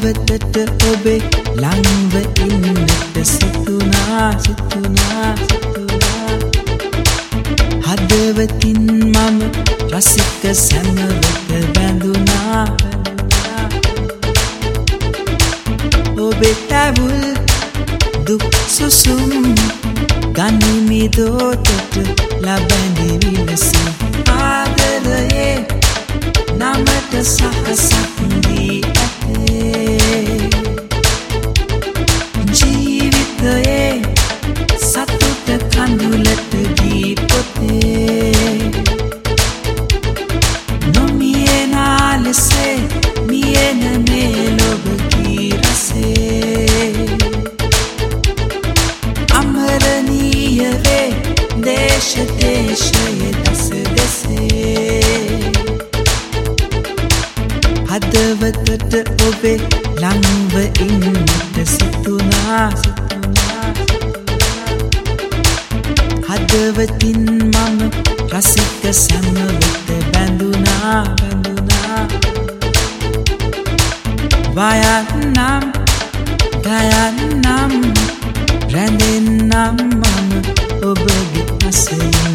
හදවතට ඔබේ ළංව ඉන්නට සිතුනා හදවතින් මම රසික සැමවත බැඳුනා ඔබේ තැවුල් දුක් සුසුම් ගනිමි දෝතට ලබැඳි විලසි ආදරයේ නමට සහසක් දී ඇතේ ජීවිතයේ සතුට කඳුලට දී පොතේ නොමියෙනා ලෙසේ මියෙන මේ ලොබකී රසේ අමරණීය වේ දේශ දේශයේ දස දෙසේ හදවතට ඔබේ ළංව ඉන්නට සිතුනා හදවතින් මම රසික සැමවත බැඳුනා වයන්නම් ගයන්නම් රැඳෙන්නම් මම ඔබගේ අසලින්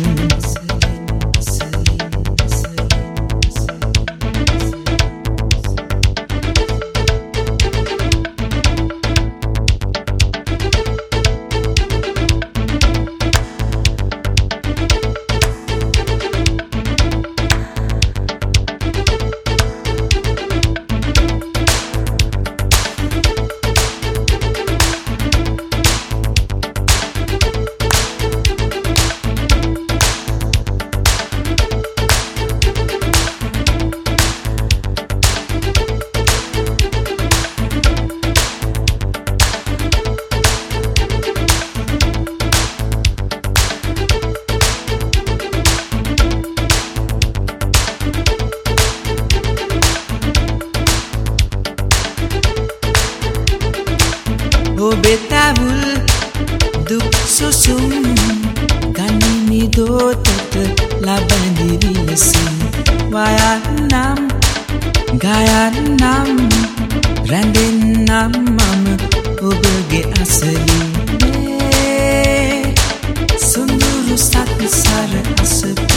ඔබේ තැවුල් දුක් සුසුම් ගනිමි දෝතට ලබැඳි විලසින් වයන්නම් ගයන්නම් රැඳෙන්නම් මම ඔබගේ අසලින් සුඳුරු සත් සර අසප